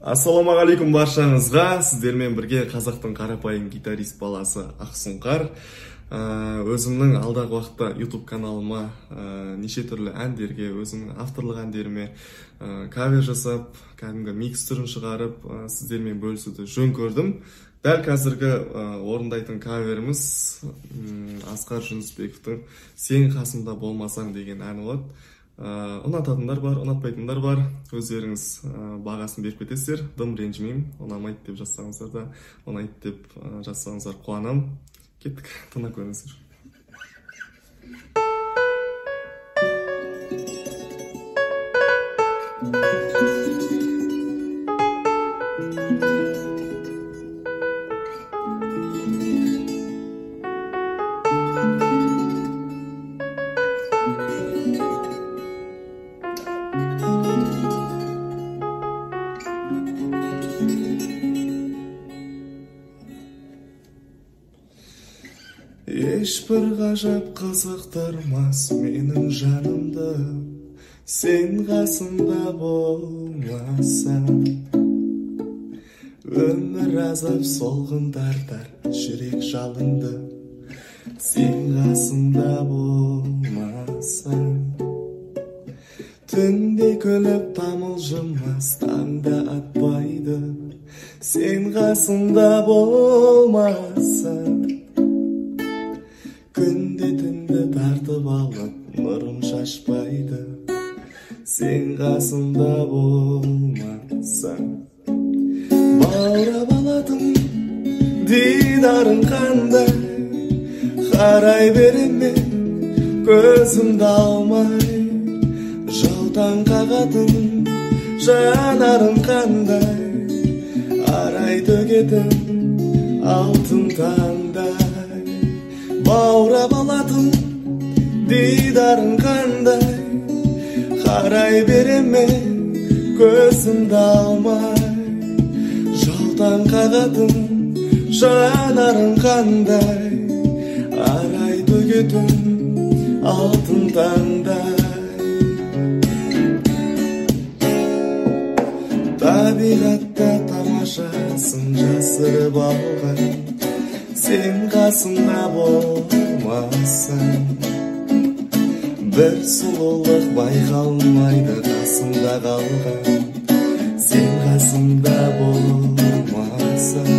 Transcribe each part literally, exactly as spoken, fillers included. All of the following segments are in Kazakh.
Ассалаумағалейкум баршаңызға. Сіздермен бірге қазақтың қарапайым гитарист баласы Ақсұңқар. Өзімнің алдағы уақытта YouTube каналыма неше түрлі әндерге, өзімнің авторлық әндеріме кавер жасап, кәдімгі микс түрін шығарып, сіздермен бөлісуді жөн көрдім. Дәл қазіргі орындайтын каверіміз Асқар Жүнісбековтың «Сен қасымда болмасаң» деген әні болады. Ұнататындар бар, ұнатпайтындар бар. Өздеріңіз бағасын беріп кетесіздер. Дым ренжімеймін. Ұнамайды деп жазсаңыздар да, ұнайды деп жазсаңыздар қуанам. Кеттік, тыңдап көріңіздер. Ешбір ғажап қызықтырмас менің жанымды, сен қасымда болмасаң. Өмір азап солғын тартар жүрек жалынды, сен қасымда болмасаң. Түнде күліп тамылжымас таңда атпайды, сен қасымда болмасаң. Күнде түнді тартып алып нұрым шашпайды, сен қасымда болмасаң. Баурап алатын дидарың қандай, қарай береме көзімді алмай. Жаутаң қағатын жанарың қандай, арай төгетін алтын таңдай. Баурап алатын дидарың қандай, қарай береме көзімді алмай. Жаутаң қағатын жанарың қандай, арай төгетін алтын таңдай. Табиғатта тамашасын жасырып алған, сен қасымда болмасаң. Бір сұлулық байқалмайды қасымда қалған, сен қасымда болмасаң.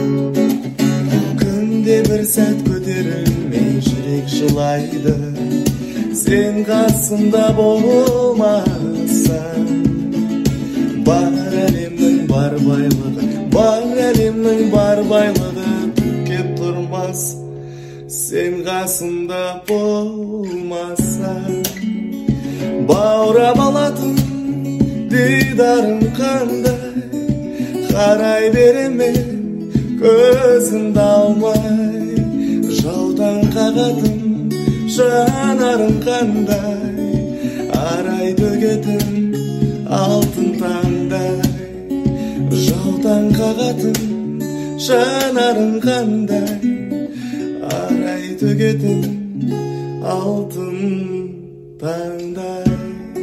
Күнде бір сәт көтерілмей жүрек жылайды, сен қасымда болмасаң. Бар әлемнің бар байлығы, бар әлемнің бар байлығы кеп тұрмас, сен қасымда болмасаң. Баурап алатын дидарың қандай, қарай береме көзімді алмай. Жаутаң қағатын жанарың қандай, арай төгетін алтын таңдай. Жаутаң қағатын жанарың қандай, арай төгетін алтын таңдай.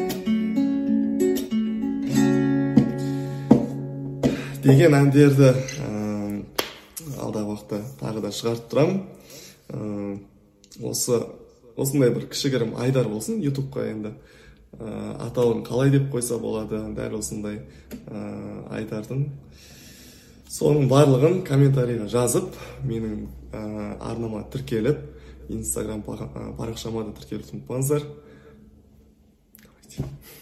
Деген әндерді алдағы уақытта тағы да шығарып тұрам. Осы осындай бір кішігірім айдар болсын ютубқа. Енді атауын қалай деп қойса болады, дәл осындай айдардың. Соның барлығын комментарийға жазып, менің арнама тіркеліп, инстаграм парақшама да тіркеліп ұмытпаңыздар.